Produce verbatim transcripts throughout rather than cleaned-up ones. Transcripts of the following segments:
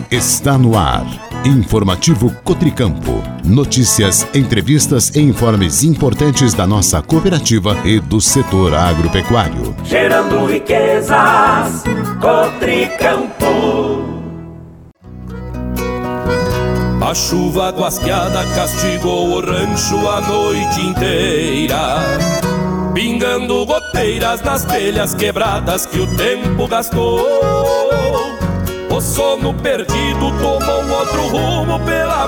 Está no ar. Informativo Cotricampo. Notícias, entrevistas e informes importantes da nossa cooperativa e do setor agropecuário. Gerando riquezas, Cotricampo. A chuva guasqueada castigou o rancho a noite inteira, pingando goteiras nas telhas quebradas que o tempo gastou. O sono perdido tomou outro rumo pela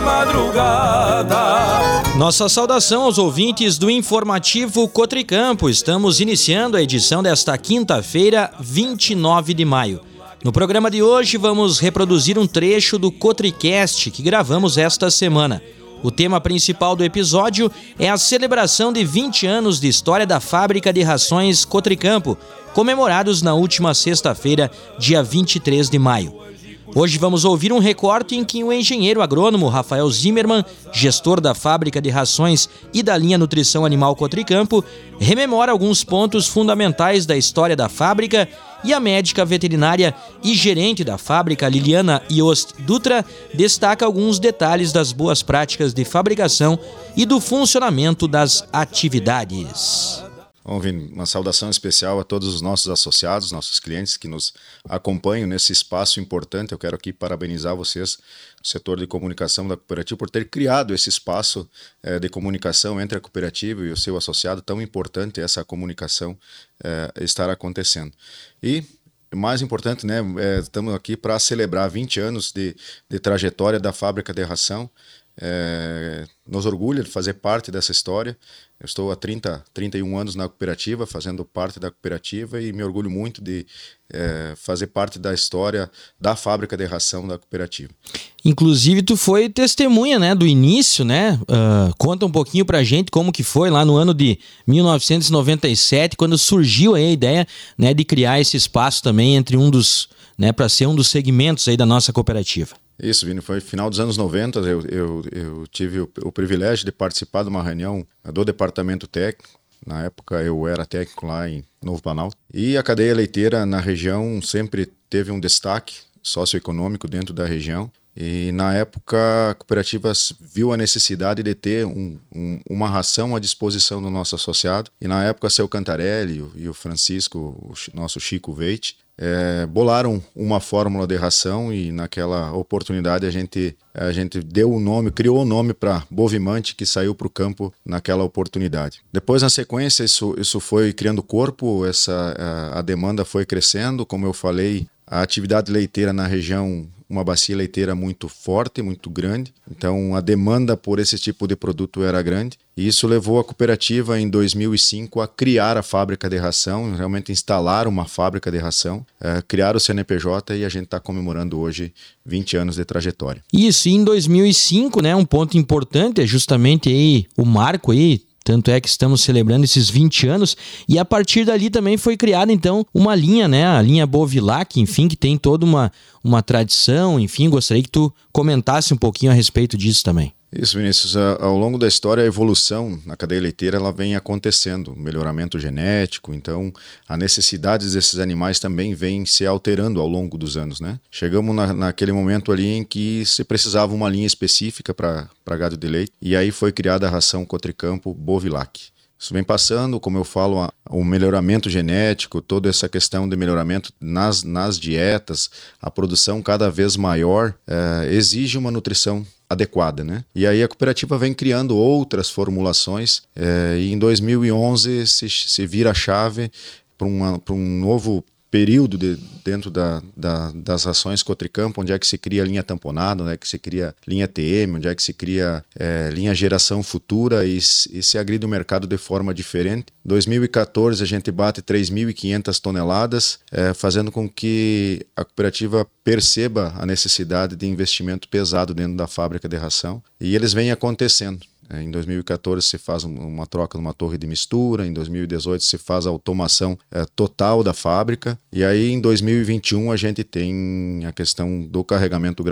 madrugada. Nossa saudação aos ouvintes do Informativo Cotricampo. Estamos iniciando a edição desta quinta-feira, vinte e nove de maio. No programa de hoje vamos reproduzir um trecho do Cotricast que gravamos esta semana. O tema principal do episódio é a celebração de vinte anos de história da fábrica de rações Cotricampo, comemorados na última sexta-feira, dia vinte e três de maio. Hoje vamos ouvir um recorte em que o engenheiro agrônomo Rafael Zimmermann, gestor da fábrica de rações e da linha Nutrição Animal Cotricampo, rememora alguns pontos fundamentais da história da fábrica, e a médica veterinária e gerente da fábrica, Liliana Yost Dutra, destaca alguns detalhes das boas práticas de fabricação e do funcionamento das atividades. Bom, Vini, uma saudação especial a todos os nossos associados, nossos clientes que nos acompanham nesse espaço importante. Eu quero aqui parabenizar vocês, o setor de comunicação da cooperativa, por ter criado esse espaço eh, de comunicação entre a cooperativa e o seu associado. Tão importante essa comunicação eh, estar acontecendo. E mais importante, né, eh, estamos aqui para celebrar vinte anos de, de trajetória da fábrica de ração. É, nos orgulha de fazer parte dessa história. Eu estou há trinta, trinta e um anos na cooperativa, fazendo parte da cooperativa, e me orgulho muito de é, fazer parte da história da fábrica de ração da cooperativa. Inclusive tu foi testemunha, né, do início, né? Uh, conta um pouquinho pra gente como que foi lá no ano de mil novecentos e noventa e sete, quando surgiu aí a ideia, né, de criar esse espaço também entre um dos, né, para ser um dos segmentos aí da nossa cooperativa. Isso, Vini, foi final dos anos noventa, eu, eu, eu tive o, o privilégio de participar de uma reunião do departamento técnico. Na época eu era técnico lá em Novo Planalto. E a cadeia leiteira na região sempre teve um destaque socioeconômico dentro da região. E na época a cooperativa viu a necessidade de ter um, um, uma ração à disposição do nosso associado. E na época o seu Cantarelli e o Francisco, o nosso Chico Veite, é, bolaram uma fórmula de ração, e naquela oportunidade a gente, a gente deu o nome, criou o nome para Bovimante, que saiu para o campo naquela oportunidade. Depois, na sequência, isso, isso foi criando corpo, essa, a, a demanda foi crescendo. Como eu falei, a atividade leiteira na região, uma bacia leiteira muito forte, muito grande, então a demanda por esse tipo de produto era grande, e isso levou a cooperativa em dois mil e cinco a criar a fábrica de ração, realmente instalar uma fábrica de ração, é, criar o C N P J, e a gente está comemorando hoje vinte anos de trajetória. Isso, e em dois mil e cinco, né, um ponto importante é justamente aí o marco aí. Tanto é que estamos celebrando esses vinte anos, e a partir dali também foi criada então uma linha, né, a linha Bovilac, enfim, que tem toda uma, uma tradição, enfim, gostaria que tu comentasse um pouquinho a respeito disso também. Isso, Vinícius, ao longo da história a evolução na cadeia leiteira ela vem acontecendo, melhoramento genético, então a necessidade desses animais também vem se alterando ao longo dos anos, né? Chegamos na, naquele momento ali em que se precisava uma linha específica para gado de leite, e aí foi criada a ração Cotricampo Bovilac. Isso vem passando, como eu falo, a, o melhoramento genético, toda essa questão de melhoramento nas, nas dietas, a produção cada vez maior, é, exige uma nutrição adequada, né? E aí a cooperativa vem criando outras formulações, é, e em dois mil e onze se, se vira a chave para um novo período de, dentro da, da, das rações Cotricampo, onde é que se cria linha tamponada, onde é que se cria linha T M, onde é que se cria é, linha geração futura, e, e se agride o mercado de forma diferente. Em dois mil e quatorze a gente bate três mil e quinhentas toneladas, é, fazendo com que a cooperativa perceba a necessidade de investimento pesado dentro da fábrica de ração, e eles vêm acontecendo. Em dois mil e quatorze se faz uma troca numa torre de mistura, em dois mil e dezoito se faz a automação é, total da fábrica, e aí em dois mil e vinte e um a gente tem a questão do carregamento granel,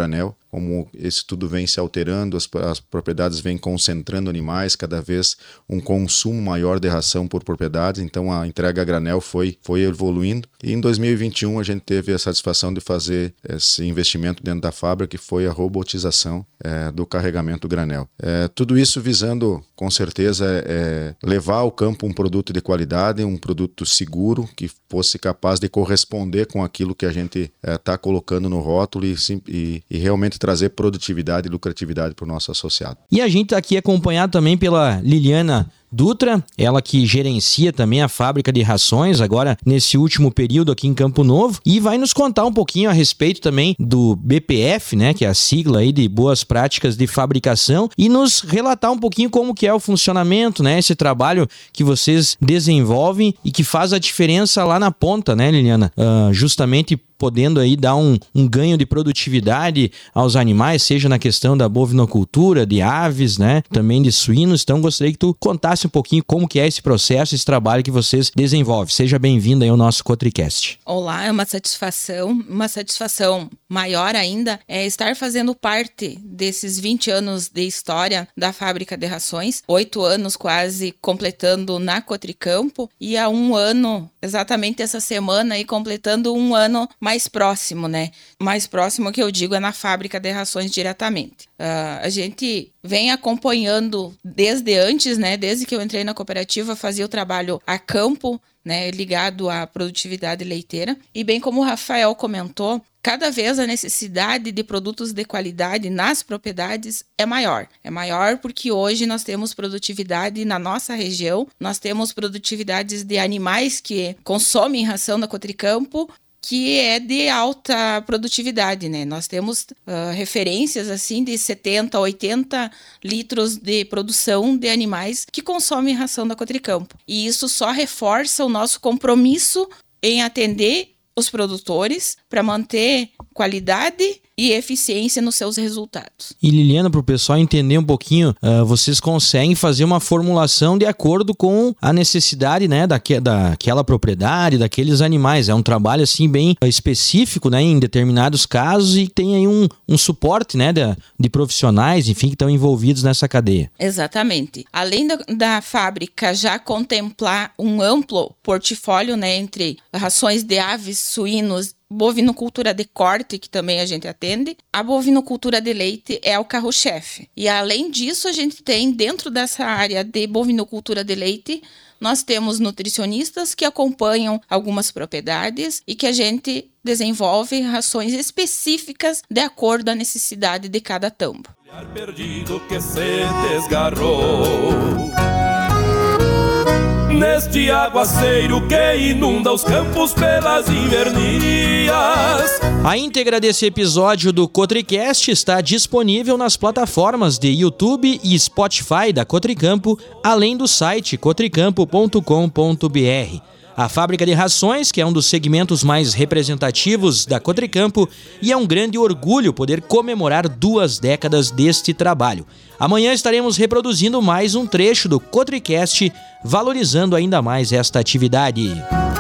como esse tudo vem se alterando, as, as propriedades vêm concentrando animais, cada vez um consumo maior de ração por propriedades, então a entrega a granel foi, foi evoluindo. E em dois mil e vinte e um a gente teve a satisfação de fazer esse investimento dentro da fábrica, que foi a robotização é, do carregamento granel. É, tudo isso visando, com certeza, é, levar ao campo um produto de qualidade, um produto seguro, que fosse capaz de corresponder com aquilo que a gente está é, colocando no rótulo e, e, e realmente trazer produtividade e lucratividade para o nosso associado. E a gente está aqui acompanhado também pela Liliana Dutra, ela que gerencia também a fábrica de rações agora nesse último período aqui em Campo Novo, e vai nos contar um pouquinho a respeito também do B P F, né, que é a sigla aí de Boas Práticas de Fabricação, e nos relatar um pouquinho como que é o funcionamento, né, esse trabalho que vocês desenvolvem e que faz a diferença lá na ponta, né, Liliana? Uh, justamente podendo aí dar um, um ganho de produtividade aos animais, seja na questão da bovinocultura, de aves, né, também de suínos. Então gostaria que tu contasse um pouquinho como que é esse processo, esse trabalho que vocês desenvolvem. Seja bem-vindo aí ao nosso Cotricast. Olá, é uma satisfação, uma satisfação maior ainda é estar fazendo parte desses vinte anos de história da fábrica de rações, oito anos quase completando na Cotricampo, e há um ano, exatamente essa semana, aí completando um ano mais mais próximo, né? Mais próximo que eu digo é na fábrica de rações diretamente. Uh, a gente vem acompanhando desde antes, né? Desde que eu entrei na cooperativa, fazia o trabalho a campo, né? Ligado à produtividade leiteira. E bem como o Rafael comentou, cada vez a necessidade de produtos de qualidade nas propriedades é maior. É maior porque hoje nós temos produtividade na nossa região, nós temos produtividades de animais que consomem ração na Cotricampo, que é de alta produtividade, né? Nós temos uh, referências assim de setenta, oitenta litros de produção de animais que consomem ração da Cotricampo. E isso só reforça o nosso compromisso em atender os produtores para manter qualidade e eficiência nos seus resultados. E Liliana, para o pessoal entender um pouquinho, uh, vocês conseguem fazer uma formulação de acordo com a necessidade, né, daque, daquela propriedade, daqueles animais. É um trabalho assim bem específico, né, em determinados casos, e tem aí um, um suporte, né, de, de profissionais, enfim, que estão envolvidos nessa cadeia. Exatamente. Além da, da fábrica já contemplar um amplo portfólio, né, entre rações de aves, suínos, bovinocultura de corte, que também a gente atende, a bovinocultura de leite é o carro-chefe. E além disso, a gente tem dentro dessa área de bovinocultura de leite, nós temos nutricionistas que acompanham algumas propriedades e que a gente desenvolve rações específicas de acordo à necessidade de cada tambo. Perdido que se desgarrou neste aguaceiro que inunda os campos pelas invernias. A íntegra desse episódio do Cotricast está disponível nas plataformas de YouTube e Spotify da Cotricampo, além do site cotricampo ponto com ponto b r. A fábrica de rações, que é um dos segmentos mais representativos da Cotricampo, e é um grande orgulho poder comemorar duas décadas deste trabalho. Amanhã estaremos reproduzindo mais um trecho do Cotricast, valorizando ainda mais esta atividade.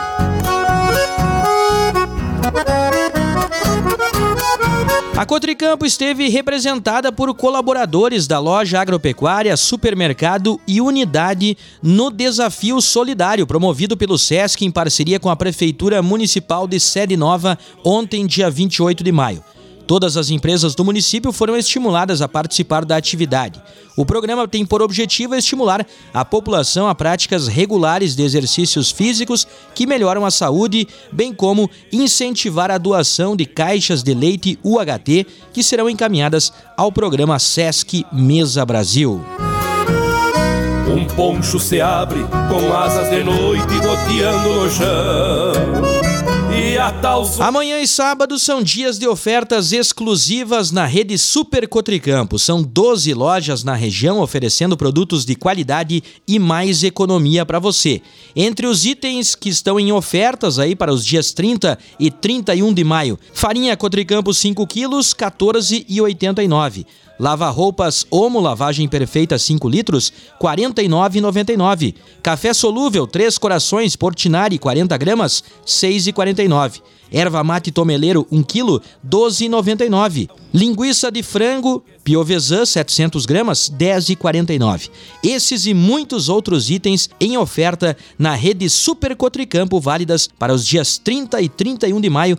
A Cotricampo esteve representada por colaboradores da loja agropecuária, supermercado e unidade no Desafio Solidário, promovido pelo SESC em parceria com a Prefeitura Municipal de Sede Nova, ontem, dia vinte e oito de maio. Todas as empresas do município foram estimuladas a participar da atividade. O programa tem por objetivo estimular a população a práticas regulares de exercícios físicos que melhoram a saúde, bem como incentivar a doação de caixas de leite U H T que serão encaminhadas ao programa SESC Mesa Brasil. Um poncho se abre com asas de noite goteando no chão. Amanhã e sábado são dias de ofertas exclusivas na rede Super Cotricampo. São doze lojas na região oferecendo produtos de qualidade e mais economia para você. Entre os itens que estão em ofertas aí para os dias trinta e trinta e um de maio, farinha Cotricampo cinco quilos, quatorze reais e oitenta e nove centavos. Lava-roupas Omo, lavagem perfeita cinco litros, quarenta e nove reais e noventa e nove centavos. Café solúvel três corações Portinari quarenta gramas, seis reais e quarenta e nove centavos. nove. Erva mate tomeleiro um quilo, doze reais e noventa e nove. Linguiça de frango Piovesan setecentos gramas, dez reais e quarenta e nove. Esses e muitos outros itens em oferta na rede Super Cotricampo, válidas para os dias trinta e trinta e um de maio.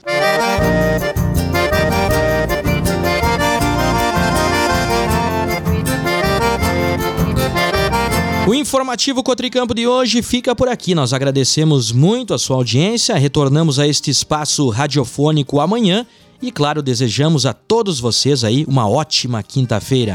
O informativo Cotricampo de hoje fica por aqui. Nós agradecemos muito a sua audiência, retornamos a este espaço radiofônico amanhã e, claro, desejamos a todos vocês aí uma ótima quinta-feira.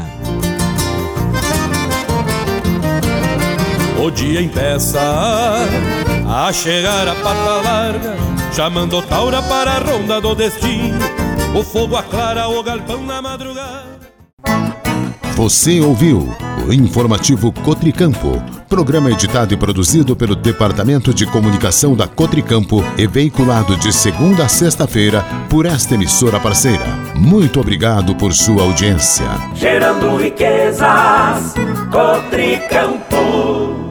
O dia empeça a chegar a pata larga, chamando Taura para a ronda do destino. O fogo aclara o galpão na madrugada. Você ouviu o Informativo Cotricampo, programa editado e produzido pelo Departamento de Comunicação da Cotricampo e veiculado de segunda a sexta-feira por esta emissora parceira. Muito obrigado por sua audiência. Gerando riquezas, Cotricampo.